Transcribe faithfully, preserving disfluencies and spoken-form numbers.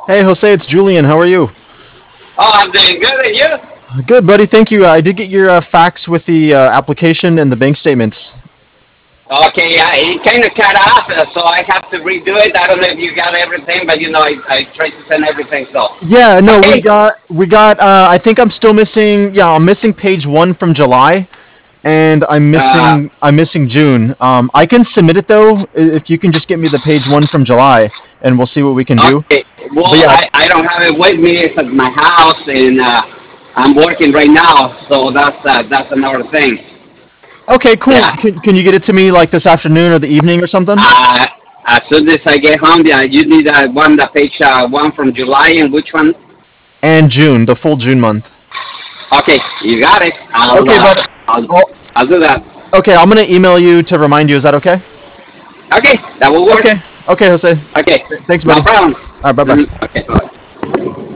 Hey, Jose, it's Julian. How are you? Oh, I'm doing good, and you? Good, buddy. Thank you. I did get your uh, fax with the uh, application and the bank statements. Okay, yeah, it kind of cut off, uh, so I have to redo it. I don't know if you got everything, but you know, I, I tried to send everything, so. Yeah, no, we Okay, got we got. Uh, I think I'm still missing. Yeah, I'm missing page one from July, and I'm uh, missing I'm missing June. Um, I can submit it though i- if you can just get me the page one from July, and we'll see what we can do. okay. But Well, yeah, I, I don't have it with me. It's at my house, and uh, I'm working right now, so that's uh, that's another thing. okay, cool. Yeah. Can, can you get it to me like this afternoon or the evening or something? Uh, as soon as I get home, yeah, you need uh, one, the page uh, one from July, and which one? And June, the full June month. Okay, you got it. I'll Okay, uh, but I'll oh, I'll do that. okay, I'm gonna email you to remind you. Is that okay? Okay, that will work. Okay. Okay, Jose. Okay, Thanks, no buddy. problem. All right, bye bye. Mhm. Okay, bye.